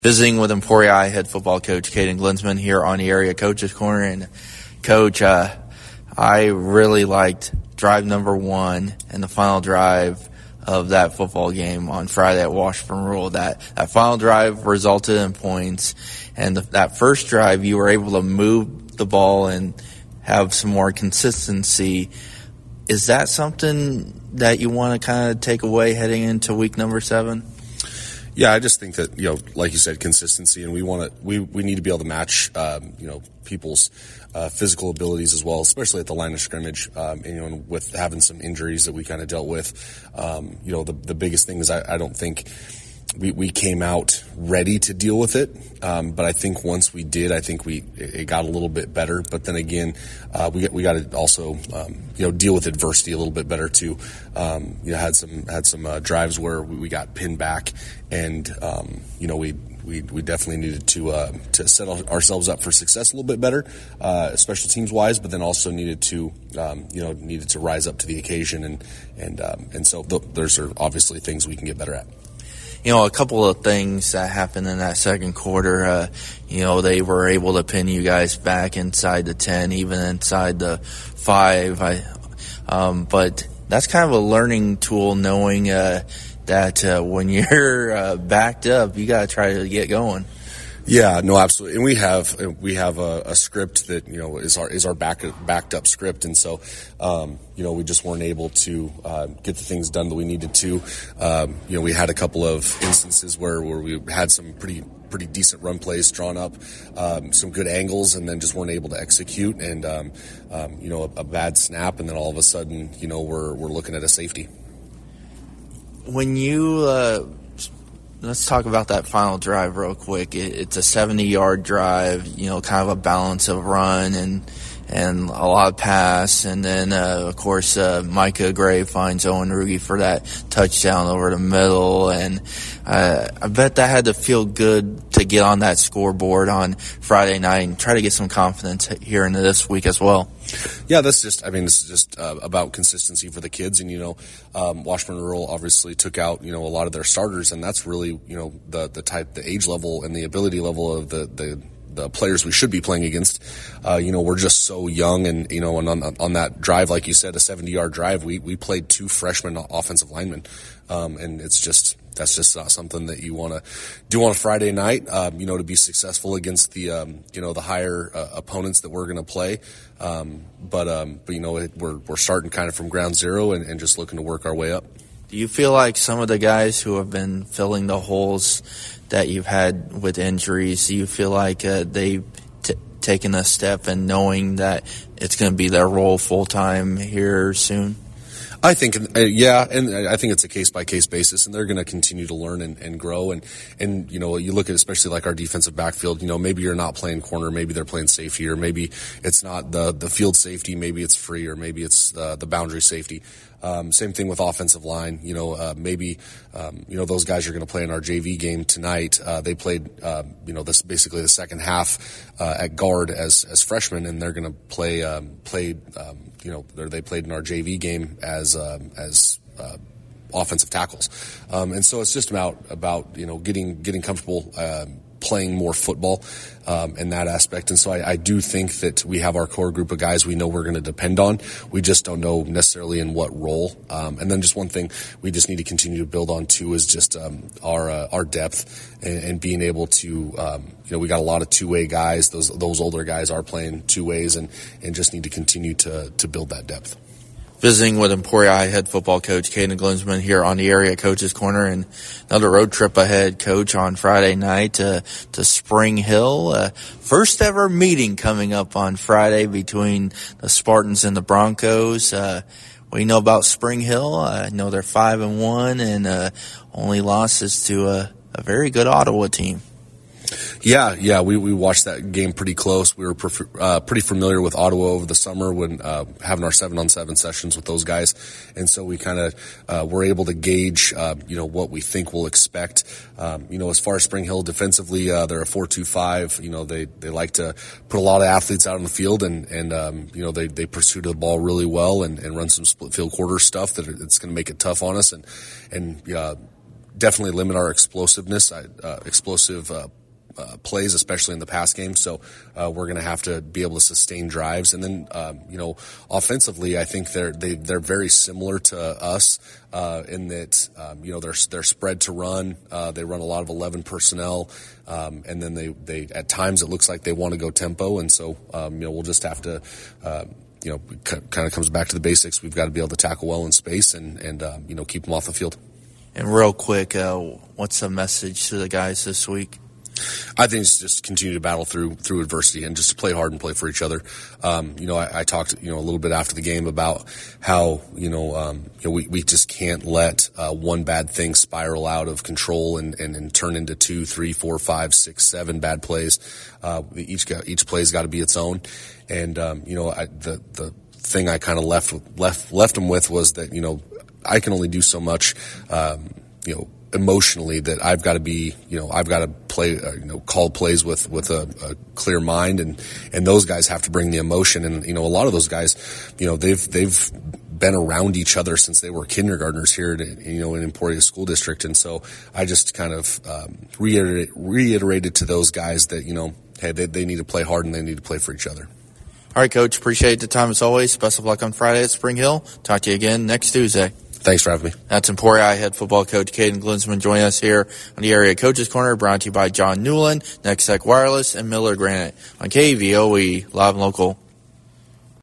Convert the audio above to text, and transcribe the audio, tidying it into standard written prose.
Visiting with Emporia head football coach Caden Glinsman here on the Area Coaches Corner. And Coach, I really liked drive number 1 and the final drive of that football game on Friday at Washburn Rural. That final drive resulted in points, and that first drive you were able to move the ball and have some more consistency. Is that something that you want to kind of take away heading into week number 7? Yeah, I just think that, like you said, consistency, and we need to be able to match, people's physical abilities as well, especially at the line of scrimmage, and with having some injuries that we kind of dealt with. The biggest thing is I don't think we came out ready to deal with it, but I think once we did, I think it got a little bit better. But then again, we got to also deal with adversity a little bit better too. Had some drives where we got pinned back, and we definitely needed to set ourselves up for success a little bit better, special teams wise. But then also needed to rise up to the occasion, and so those are obviously things we can get better at. A couple of things that happened in that second quarter, they were able to pin you guys back inside the 10, even inside the 5. But that's kind of a learning tool, knowing that when you're backed up, you got to try to get going. Yeah, no, absolutely. And we have a script that, is our backed up script. And so, we just weren't able to get the things done that we needed to. We had a couple of instances where we had some pretty decent run plays drawn up, some good angles, and then just weren't able to execute. And, a bad snap. And then all of a sudden, we're looking at a safety. When you, let's talk about that final drive real quick. It's a 70-yard drive, kind of a balance of run and a lot of pass. And then, of course, Micah Gray finds Owen Ruge for that touchdown over the middle. And I bet that had to feel good to get on that scoreboard on Friday night and try to get some confidence here into this week as well. Yeah, this is just about consistency for the kids. And, Washburn Rural obviously took out, a lot of their starters, and that's really, the age level and the ability level of the players we should be playing against. We're just so young, and, and on that drive, like you said, a 70-yard drive, we played 2 freshman offensive linemen. And that's just not something that you want to do on a Friday night, to be successful against the, the higher opponents that we're going to play. But we're starting kind of from ground zero and just looking to work our way up. Do you feel like some of the guys who have been filling the holes that you've had with injuries, do you feel like they've taken a step and knowing that it's going to be their role full-time here soon? I think, yeah, and I think it's a case-by-case basis, and they're going to continue to learn and grow. And you look at especially like our defensive backfield, maybe you're not playing corner, maybe they're playing safety, or maybe it's not the field safety, maybe it's free, or maybe it's the boundary safety. Same thing with offensive line. Maybe those guys are going to play in our JV game tonight. They played, this basically the second half at guard as freshmen, and they're going to play. They played in our JV game as offensive tackles, and so it's just about getting comfortable. Playing more football in that aspect. And so I do think that we have our core group of guys we know we're going to depend on. We just don't know necessarily in what role. And then just one thing we just need to continue to build on too is just our depth and being able to, we got a lot of two-way guys. Those older guys are playing two ways and just need to continue to build that depth. Visiting with Emporia head football coach Caden Glinsman here on the Area Coaches Corner, and another road trip ahead, Coach, on Friday night to Spring Hill. First ever meeting coming up on Friday between the Spartans and the Broncos. What do you know about Spring Hill? I know they're 5-1 and only losses to a very good Ottawa team. Yeah, we watched that game pretty close. We were pretty familiar with Ottawa over the summer when having our 7-on-7 sessions with those guys, and so we kind of were able to gauge, what we think we'll expect. As far as Spring Hill defensively, they're a 4-2-5. They like to put a lot of athletes out on the field, and they pursue the ball really well and run some split field quarter stuff that it's going to make it tough on us, and definitely limit our explosiveness, explosive plays, especially in the pass game. So we're going to have to be able to sustain drives. And then, offensively, I think they're very similar to us in that, they're spread to run. They run a lot of 11 personnel. And then they at times it looks like they want to go tempo. And so, we'll just have to, kind of comes back to the basics. We've got to be able to tackle well in space and keep them off the field. And real quick, what's the message to the guys this week? I think it's just continue to battle through adversity and just to play hard and play for each other. I talked, a little bit after the game about how, we just can't let one bad thing spiral out of control and turn into 2, 3, 4, 5, 6, 7 bad plays. Each play's got to be its own. And, the thing I kind of left them with was that, I can only do so much, emotionally, that I've got to be, I've got to play, call plays with a clear mind, and those guys have to bring the emotion. And, a lot of those guys, they've been around each other since they were kindergartners here in Emporia School District. And so I just kind of, reiterated to those guys that, hey, they need to play hard and they need to play for each other. All right, Coach, appreciate the time as always. Best of luck on Friday at Spring Hill. Talk to you again next Tuesday. Thanks for having me. That's Emporia head football coach Caden Glinsman joining us here on the Area Coaches Corner, brought to you by John Newland, Next Tech Wireless, and Miller Granite on KVOE, live and local.